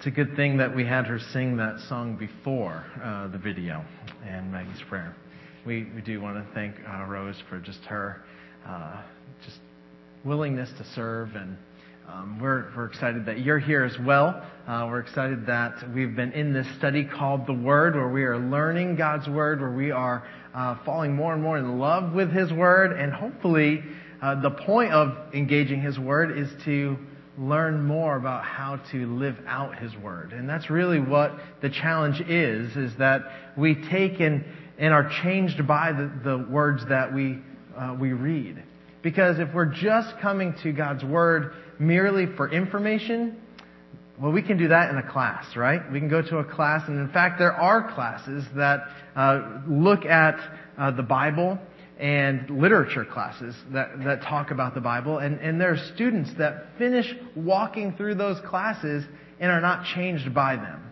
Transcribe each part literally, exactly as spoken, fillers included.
It's a good thing that we had her sing that song before uh, the video and Maggie's prayer. We we do want to thank uh, Rose for just her uh, just willingness to serve, and um, we're we're excited that you're here as well. Uh, we're excited that we've been in this study called The Word, where we are learning God's Word, where we are uh, falling more and more in love with His Word, and hopefully uh, the point of engaging His Word is to learn more about how to live out His Word. And that's really what the challenge is, is that we take and, and are changed by the, the words that we uh, we read. Because if we're just coming to God's Word merely for information, well, we can do that in a class, right? We can go to a class, and in fact, there are classes that uh, look at uh, the Bible and literature classes that, that talk about the Bible. And, and there are students that finish walking through those classes and are not changed by them.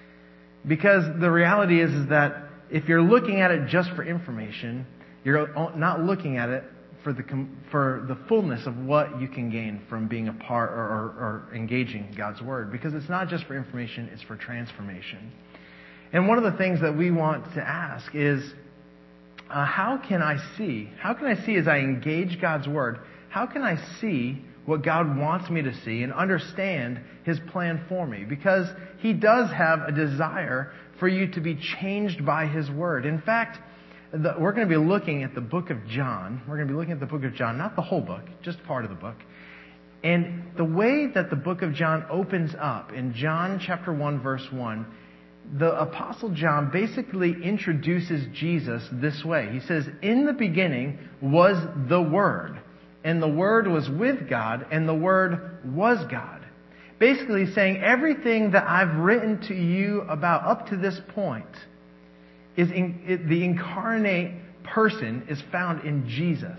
Because the reality is, is that if you're looking at it just for information, you're not looking at it for the for the fullness of what you can gain from being a part or, or, or engaging God's Word. Because it's not just for information, it's for transformation. And one of the things that we want to ask is, Uh, how can I see? How can I see as I engage God's Word? How can I see what God wants me to see and understand His plan for me? Because He does have a desire for you to be changed by His Word. In fact, the, we're going to be looking at the book of John. We're going to be looking at the book of John, not the whole book, just part of the book. And the way that the book of John opens up in John chapter one, verse one, the Apostle John basically introduces Jesus this way. He says, "In the beginning was the Word, and the Word was with God, and the Word was God." Basically saying everything that I've written to you about up to this point is in, it, the incarnate person is found in Jesus.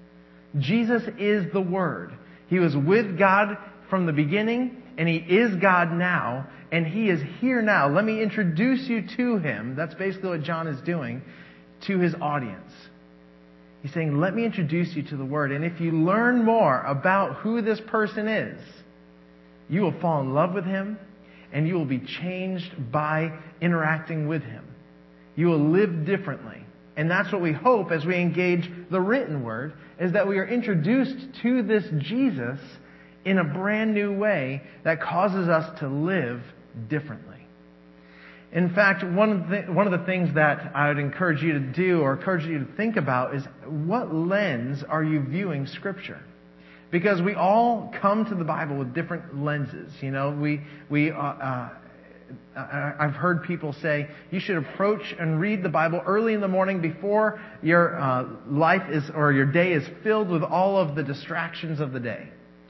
Jesus is the Word. He was with God from the beginning, and He is God now, and He is here now. Let me introduce you to Him. That's basically what John is doing to his audience. He's saying, let me introduce you to the Word. And if you learn more about who this person is, you will fall in love with Him, and you will be changed by interacting with Him. You will live differently. And that's what we hope as we engage the written Word, is that we are introduced to this Jesus in a brand new way that causes us to live differently. In fact, one of the, one of the things that I would encourage you to do or encourage you to think about is, what lens are you viewing Scripture? Because we all come to the Bible with different lenses. You know, we we uh, uh, I've heard people say you should approach and read the Bible early in the morning before your uh, life is or your day is filled with all of the distractions of the day.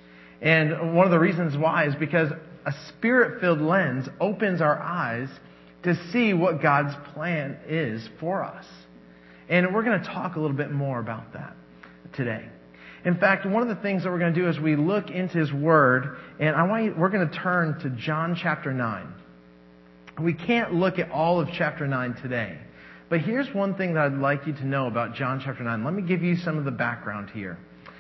And one of the reasons why is because a Spirit-filled lens opens our eyes to see what God's plan is for us. And we're going to talk a little bit more about that today. In fact, one of the things that we're going to do is we look into His Word, and I want you, we're going to turn to John chapter nine. We can't look at all of chapter nine today. But here's one thing that I'd like you to know about John chapter nine. Let me give you some of the background here.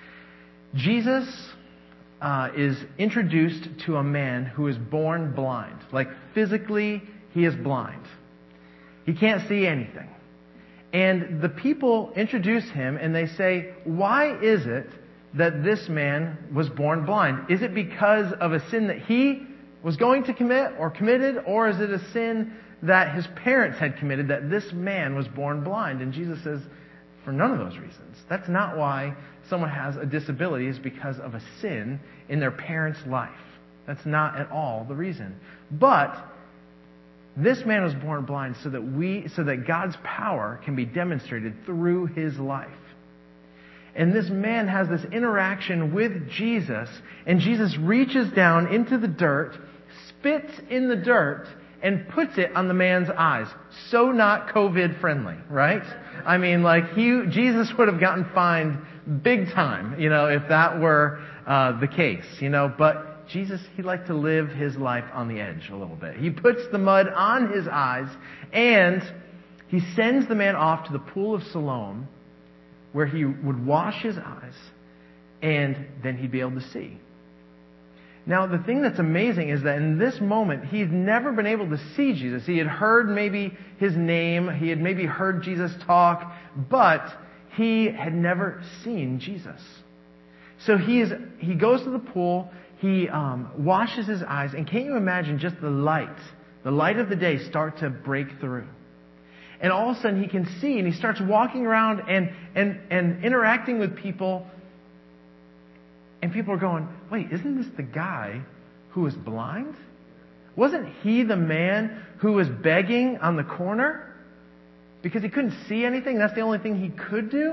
Jesus Uh, is introduced to a man who is born blind. Like, physically, he is blind. He can't see anything. And the people introduce him and they say, why is it that this man was born blind? Is it because of a sin that he was going to commit or committed? Or is it a sin that his parents had committed that this man was born blind? And Jesus says, for none of those reasons. That's not why someone has a disability, is because of a sin in their parents' life. That's not at all the reason. But this man was born blind so that we, so that God's power can be demonstrated through his life. And this man has this interaction with Jesus, and Jesus reaches down into the dirt, spits in the dirt, and puts it on the man's eyes. So not COVID friendly, right? I mean, like, he, Jesus would have gotten fined big time, you know, if that were uh, the case, you know. But Jesus, he liked to live his life on the edge a little bit. He puts the mud on his eyes, and he sends the man off to the pool of Siloam, where he would wash his eyes, and then he'd be able to see. Now, the thing that's amazing is that in this moment, he'd never been able to see Jesus. He had heard maybe his name. He had maybe heard Jesus talk, but he had never seen Jesus. So he is, he goes to the pool, he um, washes his eyes, and can't you imagine just the light, the light of the day start to break through? And all of a sudden he can see, and he starts walking around and, and, and interacting with people. And people are going, wait, isn't this the guy who was blind? Wasn't he the man who was begging on the corner? Because he couldn't see anything? That's the only thing he could do?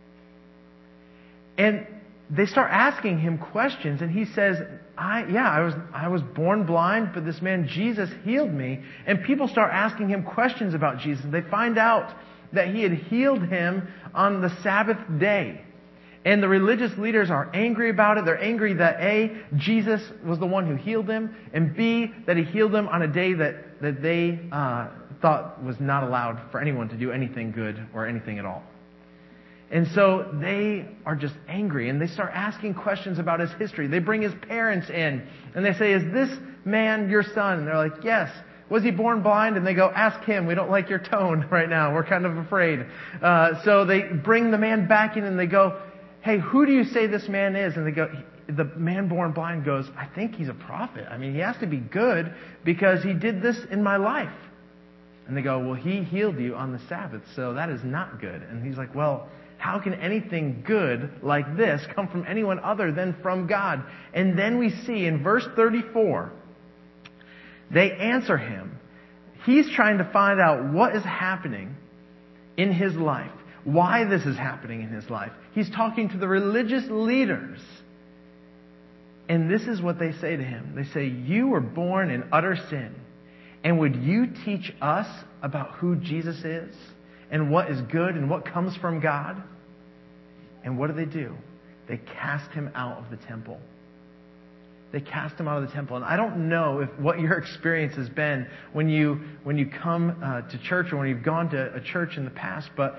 And they start asking him questions, and he says, I, yeah, I was, I was born blind, but this man Jesus healed me. And people start asking him questions about Jesus. They find out that he had healed him on the Sabbath day. And the religious leaders are angry about it. They're angry that A, Jesus was the one who healed him, and B, that he healed them on a day that, that they uh, thought was not allowed for anyone to do anything good or anything at all. And so they are just angry, and they start asking questions about his history. They bring his parents in, and they say, is this man your son? And they're like, yes. Was he born blind? And they go, ask him. We don't like your tone right now. We're kind of afraid. Uh, so they bring the man back in, and they go, hey, who do you say this man is? And they go, the man born blind goes, I think he's a prophet. I mean, he has to be good because he did this in my life. And they go, well, he healed you on the Sabbath, so that is not good. And he's like, well, how can anything good like this come from anyone other than from God? And then we see in verse thirty-four, they answer him. He's trying to find out what is happening in his life, why this is happening in his life. He's talking to the religious leaders. And this is what they say to him. They say, you were born in utter sin. And would you teach us about who Jesus is? And what is good and what comes from God? And what do they do? They cast him out of the temple. They cast him out of the temple. And I don't know if what your experience has been when you when you come uh, to church or when you've gone to a church in the past, but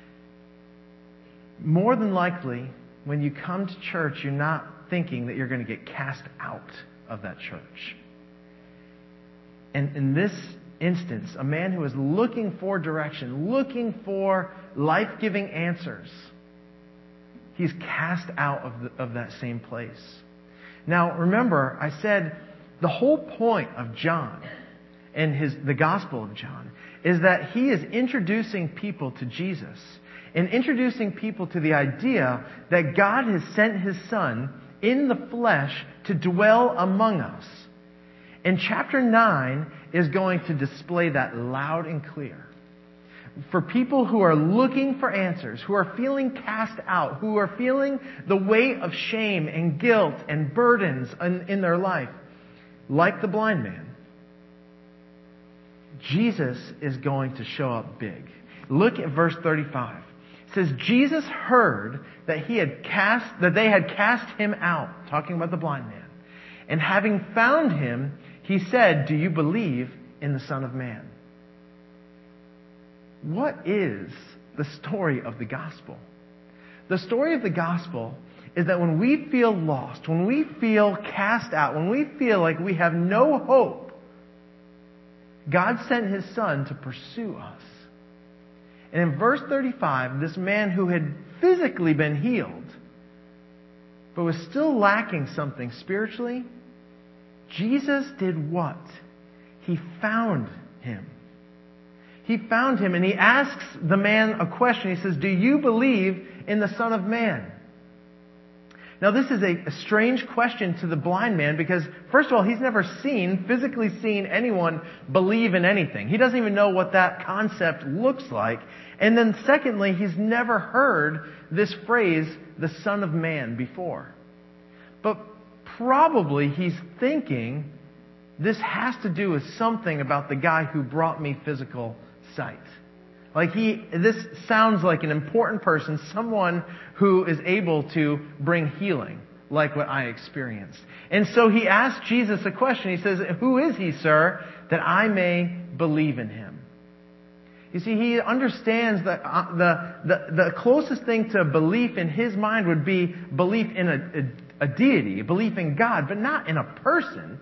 more than likely, when you come to church, you're not thinking that you're going to get cast out of that church. And in this instance, a man who is looking for direction, looking for life-giving answers, he's cast out of, the, of that same place. Now, remember, I said the whole point of John and his the Gospel of John is that he is introducing people to Jesus and introducing people to the idea that God has sent His Son in the flesh to dwell among us. And chapter nine is going to display that loud and clear. For people who are looking for answers, who are feeling cast out, who are feeling the weight of shame and guilt and burdens in, in their life, like the blind man, Jesus is going to show up big. Look at verse thirty-five. It says, Jesus heard that he had cast, that they had cast him out, talking about the blind man. And having found him, he said, do you believe in the Son of Man? What is the story of the gospel? The story of the gospel is that when we feel lost, when we feel cast out, when we feel like we have no hope, God sent His Son to pursue us. And in verse thirty-five, this man who had physically been healed, but was still lacking something spiritually, Jesus did what? He found him. He found him and he asks the man a question. He says, do you believe in the Son of Man? Now this is a, a strange question to the blind man because, first of all, he's never seen, physically seen anyone believe in anything. He doesn't even know what that concept looks like. And then secondly, he's never heard this phrase, the Son of Man, before. But probably he's thinking, this has to do with something about the guy who brought me physical sight. Like he, this sounds like an important person, someone who is able to bring healing, like what I experienced. And so he asked Jesus a question. He says, who is he, sir, that I may believe in him? You see, he understands that uh, the, the, the closest thing to belief in his mind would be belief in a, a deity, a belief in God, but not in a person.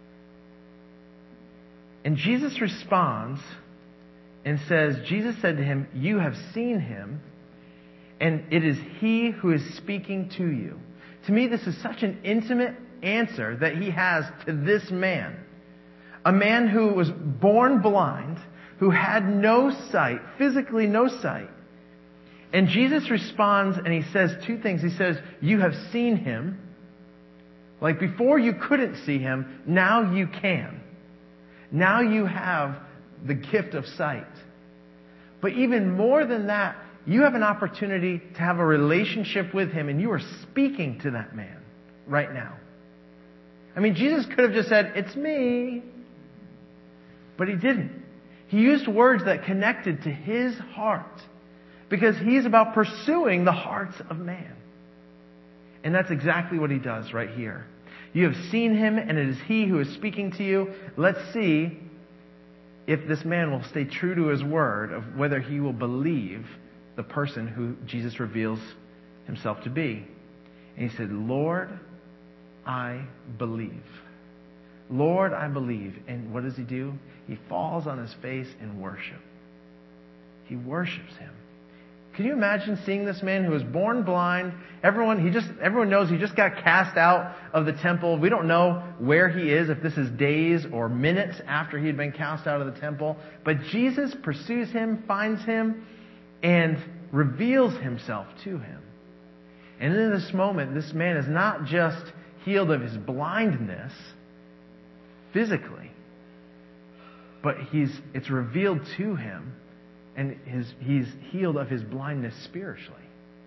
And Jesus responds and says, Jesus said to him, "You have seen him, and it is he who is speaking to you." To me, this is such an intimate answer that he has to this man. A man who was born blind, who had no sight, physically no sight. And Jesus responds and he says two things. He says, "You have seen him." Like before you couldn't see him, now you can. Now you have the gift of sight. But even more than that, you have an opportunity to have a relationship with him, and you are speaking to that man right now. I mean, Jesus could have just said, "It's me." But he didn't. He used words that connected to his heart, because he's about pursuing the hearts of man. And that's exactly what he does right here. You have seen him, and it is he who is speaking to you. Let's see if this man will stay true to his word, of whether he will believe the person who Jesus reveals himself to be. And he said, "Lord, I believe." Lord, I believe. And what does he do? He falls on his face in worship. He worships him. Can you imagine seeing this man who was born blind? Everyone, he just, everyone knows he just got cast out of the temple. We don't know where he is, if this is days or minutes after he had been cast out of the temple. But Jesus pursues him, finds him, and reveals himself to him. And in this moment, this man is not just healed of his blindness physically, but he's it's revealed to him, and his, he's healed of his blindness spiritually.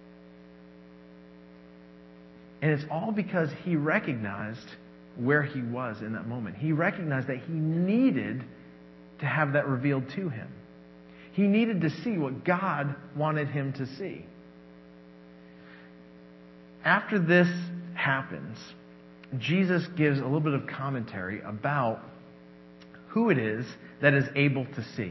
And it's all because he recognized where he was in that moment. He recognized that he needed to have that revealed to him. He needed to see what God wanted him to see. After this happens, Jesus gives a little bit of commentary about who it is that is able to see.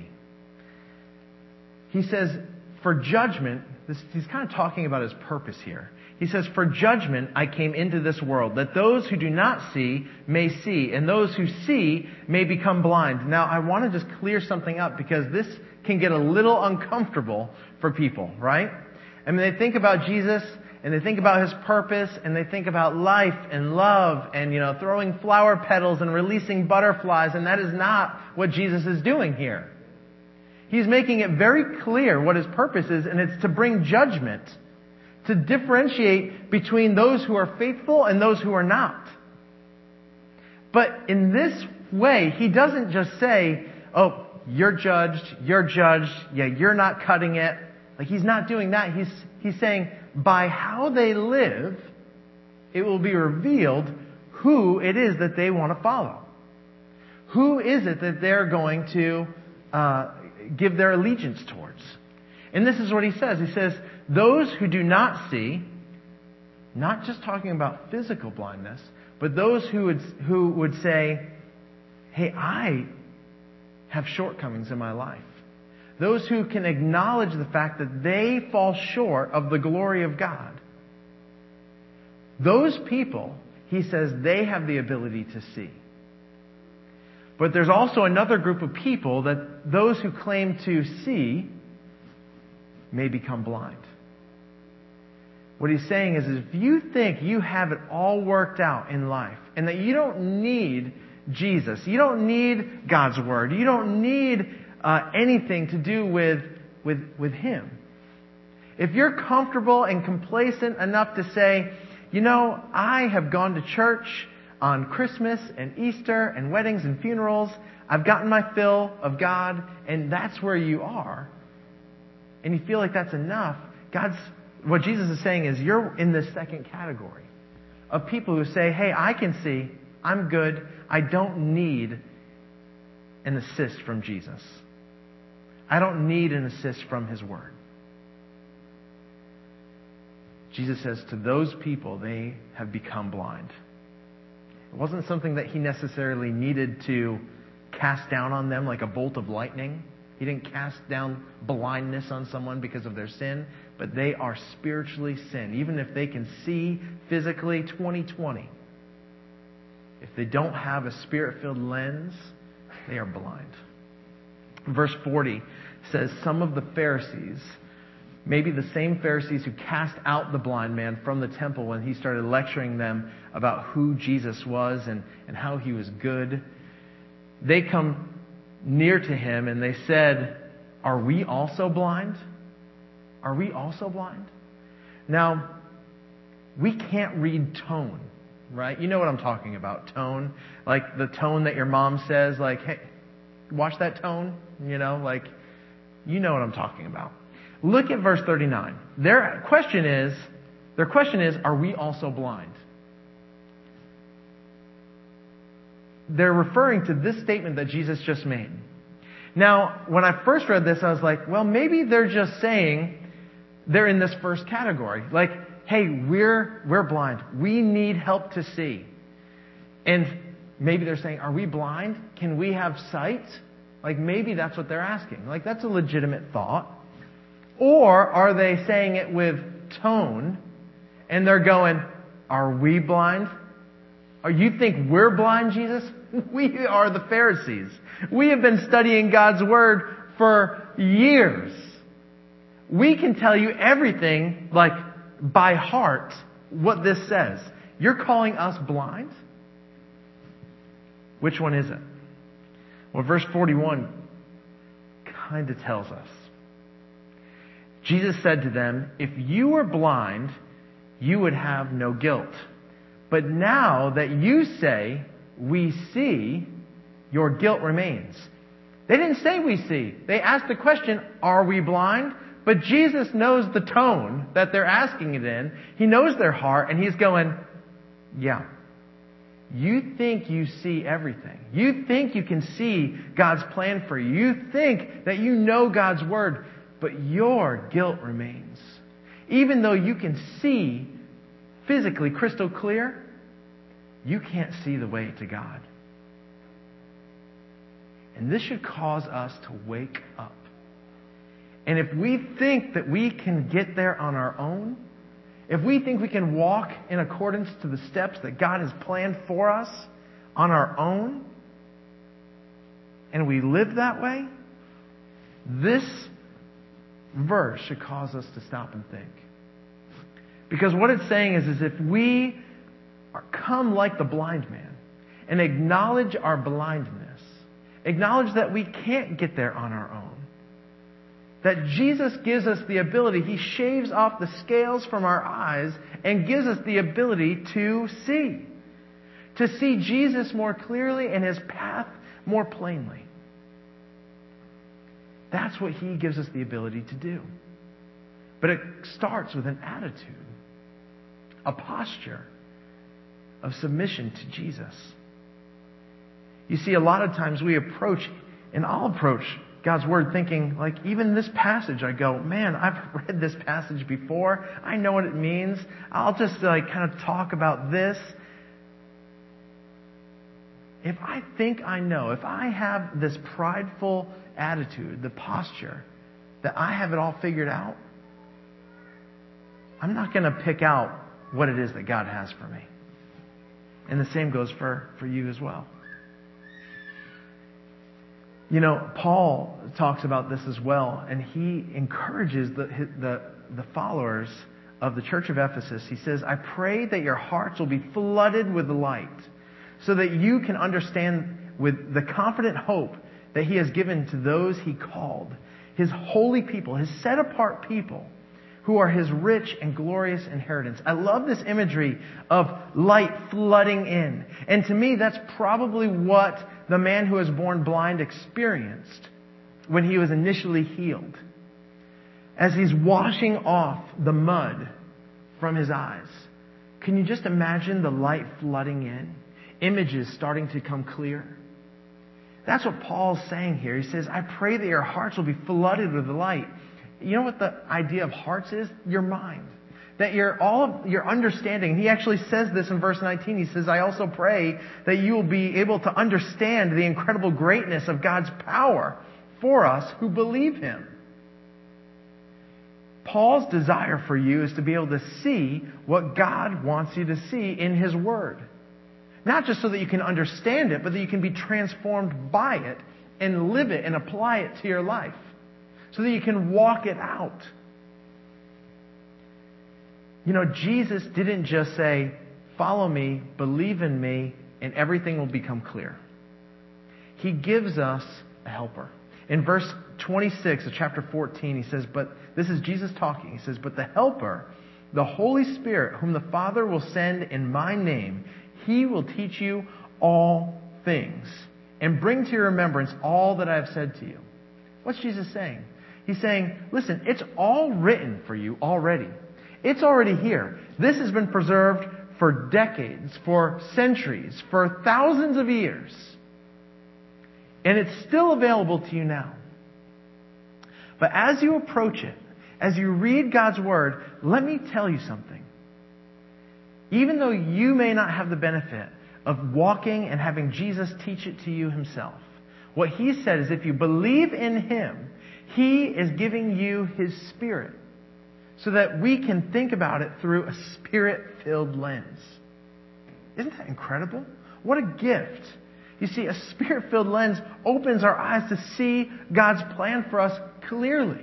He says, for judgment, this, he's kind of talking about his purpose here. He says, "For judgment I came into this world, that those who do not see may see, and those who see may become blind." Now, I want to just clear something up, because this can get a little uncomfortable for people, right? I mean, they think about Jesus, and they think about his purpose, and they think about life and love and, you know, throwing flower petals and releasing butterflies, and that is not what Jesus is doing here. He's making it very clear what his purpose is, and it's to bring judgment, to differentiate between those who are faithful and those who are not. But in this way, he doesn't just say, "Oh, you're judged, you're judged, yeah, you're not cutting it." Like, he's not doing that. He's, he's saying, by how they live, it will be revealed who it is that they want to follow. Who is it that they're going to uh, give their allegiance towards? And this is what he says. He says, those who do not see, not just talking about physical blindness, but those who would, who would say, "Hey, I have shortcomings in my life." Those who can acknowledge the fact that they fall short of the glory of God. Those people, he says, they have the ability to see. But there's also another group of people that those who claim to see may become blind. What he's saying is, if you think you have it all worked out in life, and that you don't need Jesus, you don't need God's Word, you don't need uh, anything to do with, with, with Him. If you're comfortable and complacent enough to say, you know, I have gone to church on Christmas and Easter and weddings and funerals, I've gotten my fill of God, and that's where you are, and you feel like that's enough, God's what Jesus is saying is, you're in this second category of people who say, hey, I can see, I'm good, I don't need an assist from Jesus. I don't need an assist from His Word. Jesus says to those people, they have become blind. It wasn't something that He necessarily needed to cast down on them like a bolt of lightning. He didn't cast down blindness on someone because of their sin, but they are spiritually sin. Even if they can see physically twenty twenty, if they don't have a Spirit-filled lens, they are blind. Verse forty says, some of the Pharisees, maybe the same Pharisees who cast out the blind man from the temple when he started lecturing them about who Jesus was and, and how he was good, they come near to him and they said, are we also blind? Are we also blind? Now, we can't read tone, right? You know what I'm talking about, tone. Like the tone that your mom says, like, hey, watch that tone. You know, like, you know what I'm talking about. Look at verse thirty-nine. Their question is, their question is, are we also blind? They're referring to this statement that Jesus just made. Now, when I first read this, I was like, well, maybe they're just saying they're in this first category. Like, hey, we're we're blind. We need help to see. And maybe they're saying, are we blind? Can we have sight? Like, maybe that's what they're asking. Like, that's a legitimate thought. Or are they saying it with tone and they're going, are we blind? Or you think we're blind, Jesus? We are the Pharisees. We have been studying God's Word for years. We can tell you everything, like, by heart, what this says. You're calling us blind? Which one is it? Well, verse forty-one kind of tells us. Jesus said to them, if you were blind, you would have no guilt. But now that you say, we see, your guilt remains. They didn't say we see. They asked the question, are we blind? But Jesus knows the tone that they're asking it in. He knows their heart, and he's going, yeah. You think you see everything. You think you can see God's plan for you. You think that you know God's Word, but your guilt remains. Even though you can see physically crystal clear, you can't see the way to God. And this should cause us to wake up. And if we think that we can get there on our own, if we think we can walk in accordance to the steps that God has planned for us on our own, and we live that way, this verse should cause us to stop and think. Because what it's saying is, is if we are come like the blind man and acknowledge our blindness, acknowledge that we can't get there on our own, that Jesus gives us the ability, He shaves off the scales from our eyes and gives us the ability to see. To see Jesus more clearly and His path more plainly. That's what He gives us the ability to do. But it starts with an attitude, a posture of submission to Jesus. You see, a lot of times we approach, and I'll approach God's Word thinking, like, even this passage, I go, man, I've read this passage before. I know what it means. I'll just like kind of talk about this. If I think I know, if I have this prideful attitude, the posture, that I have it all figured out, I'm not going to pick out what it is that God has for me. And the same goes for, for you as well. You know, Paul talks about this as well, and he encourages the, the, the followers of the church of Ephesus. He says, I pray that your hearts will be flooded with light, so that you can understand with the confident hope that He has given to those He called, His holy people, His set-apart people, who are His rich and glorious inheritance. I love this imagery of light flooding in. And to me, that's probably what the man who was born blind experienced when he was initially healed. As he's washing off the mud from his eyes. Can you just imagine the light flooding in? Images starting to come clear. That's what Paul's saying here. He says, I pray that your hearts will be flooded with light. You know what the idea of hearts is? Your mind. That your all of your understanding. He actually says this in verse nineteen. He says, I also pray that you will be able to understand the incredible greatness of God's power for us who believe Him. Paul's desire for you is to be able to see what God wants you to see in His Word. Not just so that you can understand it, but that you can be transformed by it and live it and apply it to your life. So that you can walk it out. You know, Jesus didn't just say, follow me, believe in me, and everything will become clear. He gives us a helper. In verse twenty-six of chapter fourteen, he says, but this is Jesus talking. He says, but the helper, the Holy Spirit, whom the Father will send in my name, He will teach you all things and bring to your remembrance all that I have said to you. What's Jesus saying? He's saying, listen, it's all written for you already. It's already here. This has been preserved for decades, for centuries, for thousands of years. And it's still available to you now. But as you approach it, as you read God's Word, let me tell you something. Even though you may not have the benefit of walking and having Jesus teach it to you Himself, what He said is if you believe in Him, He is giving you His Spirit so that we can think about it through a Spirit-filled lens. Isn't that incredible? What a gift. You see, a Spirit-filled lens opens our eyes to see God's plan for us clearly.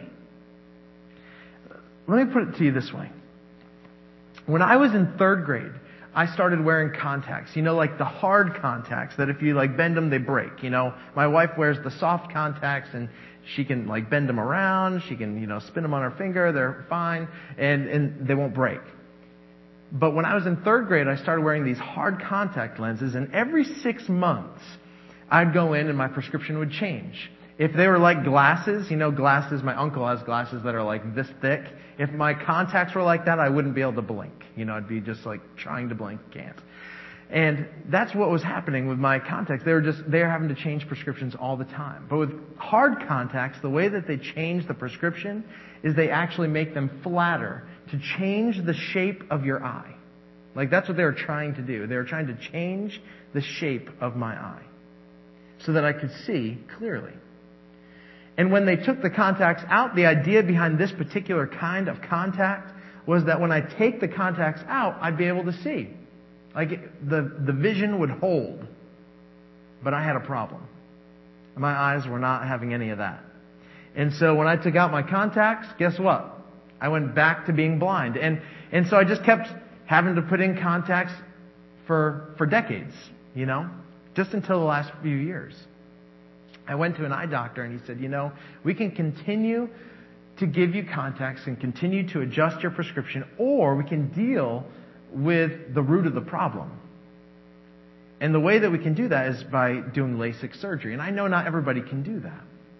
Let me put it to you this way. When I was in third grade, I started wearing contacts. You know, like the hard contacts that if you like bend them, they break. You know, my wife wears the soft contacts and she can like bend them around. She can, you know, spin them on her finger. They're fine and, and they won't break. But when I was in third grade, I started wearing these hard contact lenses, and every six months, I'd go in and my prescription would change. If they were like glasses, you know, glasses, my uncle has glasses that are like this thick. If my contacts were like that, I wouldn't be able to blink. You know, I'd be just like trying to blink, can't. And that's what was happening with my contacts. They were just, they were having to change prescriptions all the time. But with hard contacts, the way that they change the prescription is they actually make them flatter to change the shape of your eye. Like that's what they were trying to do. They were trying to change the shape of my eye so that I could see clearly. And when they took the contacts out, the idea behind this particular kind of contact was that when I take the contacts out, I'd be able to see. Like the, the vision would hold. But I had a problem. My eyes were not having any of that. And so when I took out my contacts, guess what? I went back to being blind. And, and so I just kept having to put in contacts for, for decades, you know, just until the last few years. I went to an eye doctor and he said, you know, we can continue to give you contacts and continue to adjust your prescription, or we can deal with the root of the problem. And the way that we can do that is by doing LASIK surgery. And I know not everybody can do that.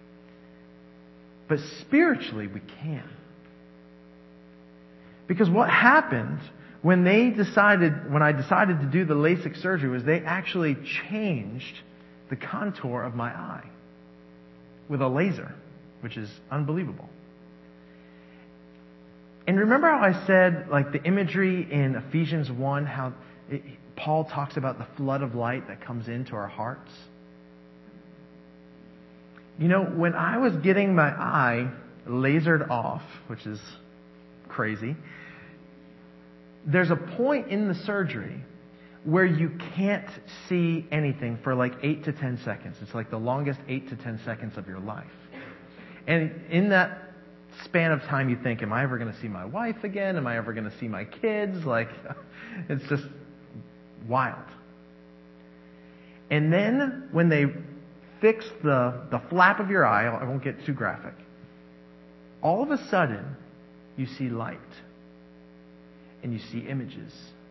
But spiritually, we can. Because what happened when they decided, when I decided to do the LASIK surgery, was they actually changed the contour of my eye with a laser, which is unbelievable. And remember how I said, like the imagery in Ephesians one, how it, Paul talks about the flood of light that comes into our hearts? You know, when I was getting my eye lasered off, which is crazy, there's a point in the surgery where you can't see anything for like eight to ten seconds. It's like the longest eight to ten seconds of your life. And in that span of time, you think, am I ever going to see my wife again? Am I ever going to see my kids? Like, it's just wild. And then when they fix the, the flap of your eye, I won't get too graphic, all of a sudden, you see light. And you see images.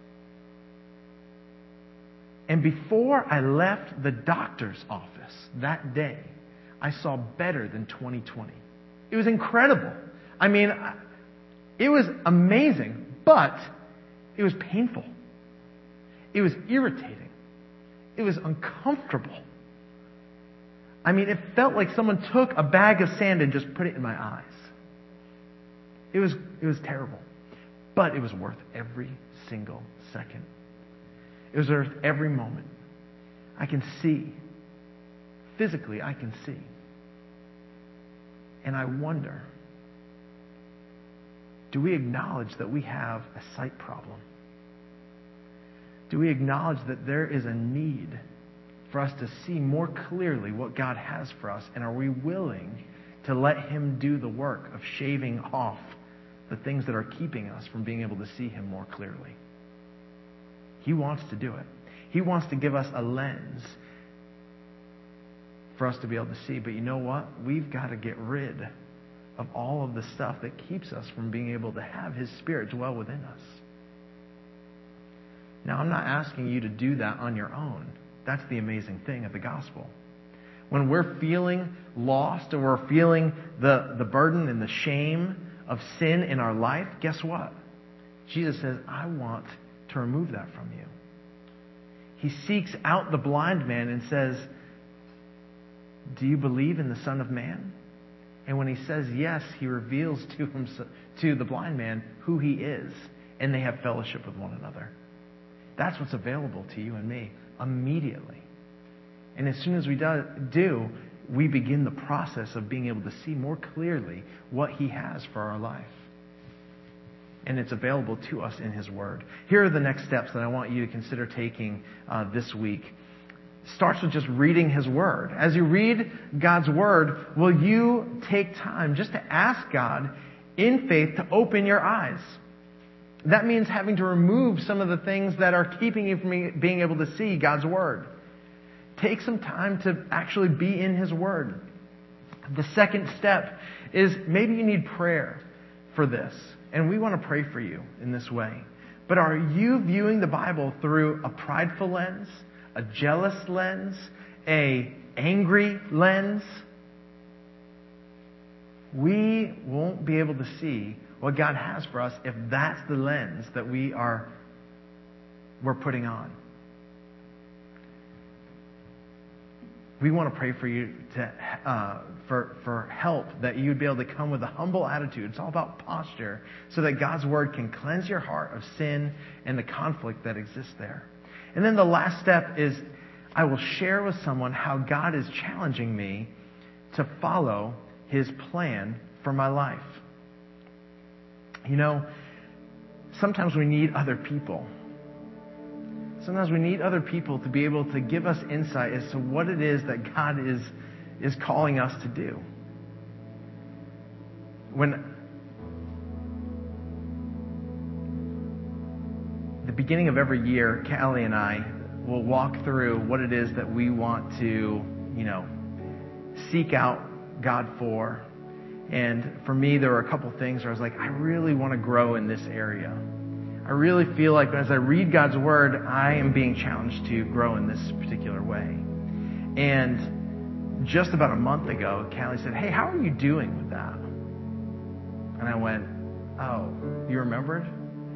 And before I left the doctor's office that day, I saw better than twenty twenty. It was incredible. I mean, it was amazing, but it was painful. It was irritating. It was uncomfortable. I mean, it felt like someone took a bag of sand and just put it in my eyes. It was, it was terrible. But it was worth every single second. It was worth every moment. I can see. Physically, I can see. And I wonder, Do we acknowledge that we have a sight problem? Do we acknowledge that there is a need for us to see more clearly what God has for us? And are we willing to let Him do the work of shaving off the things that are keeping us from being able to see Him more clearly? He wants to do it. He wants to give us a lens for us to be able to see. But you know what? We've got to get rid of all of the stuff that keeps us from being able to have His Spirit dwell within us. Now, I'm not asking you to do that on your own. That's the amazing thing of the gospel. When we're feeling lost or we're feeling the, the burden and the shame of sin in our life, guess what? Jesus says, I want to remove that from you. He seeks out the blind man and says, do you believe in the Son of Man? And when he says yes, he reveals to him, to the blind man who he is, and they have fellowship with one another. That's what's available to you and me immediately. And as soon as we do, do, we begin the process of being able to see more clearly what He has for our life. And it's available to us in His Word. Here are the next steps that I want you to consider taking uh, this week. Starts with just reading His Word. As you read God's Word, will you take time just to ask God in faith to open your eyes? That means having to remove some of the things that are keeping you from being able to see God's Word. Take some time to actually be in His Word. The second step is maybe you need prayer for this. And we want to pray for you in this way. But are you viewing the Bible through a prideful lens, a jealous lens, a angry lens? We won't be able to see what God has for us if that's the lens that we are we're putting on. We want to pray for you to uh, for for help, that you would be able to come with a humble attitude. It's all about posture, so that God's Word can cleanse your heart of sin and the conflict that exists there. And then the last step is, I will share with someone how God is challenging me to follow His plan for my life. You know, sometimes we need other people. Sometimes we need other people to be able to give us insight as to what it is that God is, is calling us to do. When the beginning of every year, Callie and I will walk through what it is that we want to, you know, seek out God for. And for me, there were a couple things where I was like, I really want to grow in this area. I really feel like as I read God's Word, I am being challenged to grow in this particular way. And just about a month ago, Callie said, hey, how are you doing with that? And I went, oh, you remembered?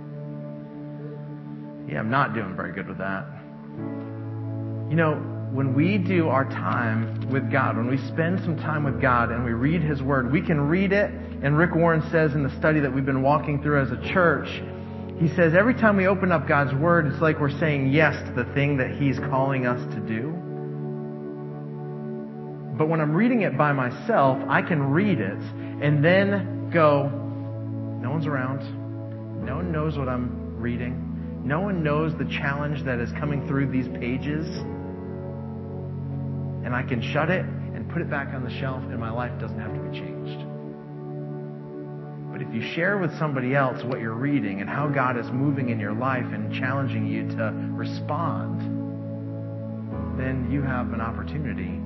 Yeah, I'm not doing very good with that. You know, when we do our time with God, when we spend some time with God and we read His Word, we can read it. And Rick Warren says in the study that we've been walking through as a church, he says every time we open up God's Word, it's like we're saying yes to the thing that He's calling us to do. But when I'm reading it by myself, I can read it and then go, no one's around. No one knows what I'm reading. No one knows the challenge that is coming through these pages. And I can shut it and put it back on the shelf, and my life doesn't have to be changed. But if you share with somebody else what you're reading and how God is moving in your life and challenging you to respond, then you have an opportunity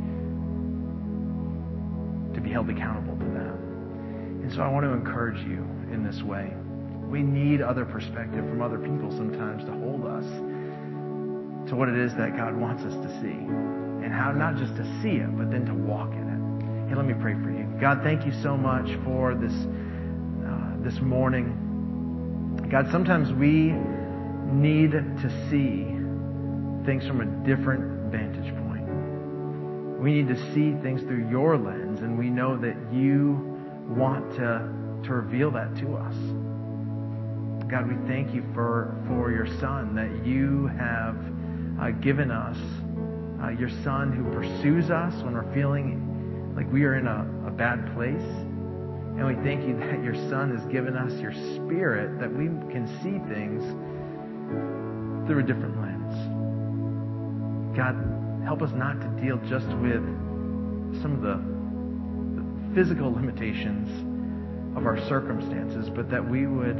to be held accountable to that. And so I want to encourage you in this way. We need other perspective from other people sometimes to hold us to what it is that God wants us to see. And how not just to see it, but then to walk in it. Hey, let me pray for you. God, thank you so much for this this morning. God, sometimes we need to see things from a different vantage point. We need to see things through your lens, and we know that you want to, to reveal that to us. God, we thank you for, for your Son, that you have uh, given us, uh, your Son who pursues us when we're feeling like we are in a, a bad place. And we thank you that your Son has given us your Spirit, that we can see things through a different lens. God, help us not to deal just with some of the, the physical limitations of our circumstances, but that we would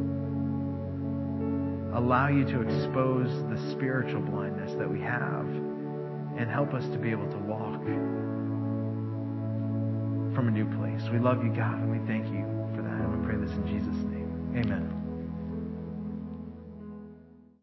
allow you to expose the spiritual blindness that we have and help us to be able to walk from a new place. We love you, God, and we thank you for that. And we pray this in Jesus' name. Amen.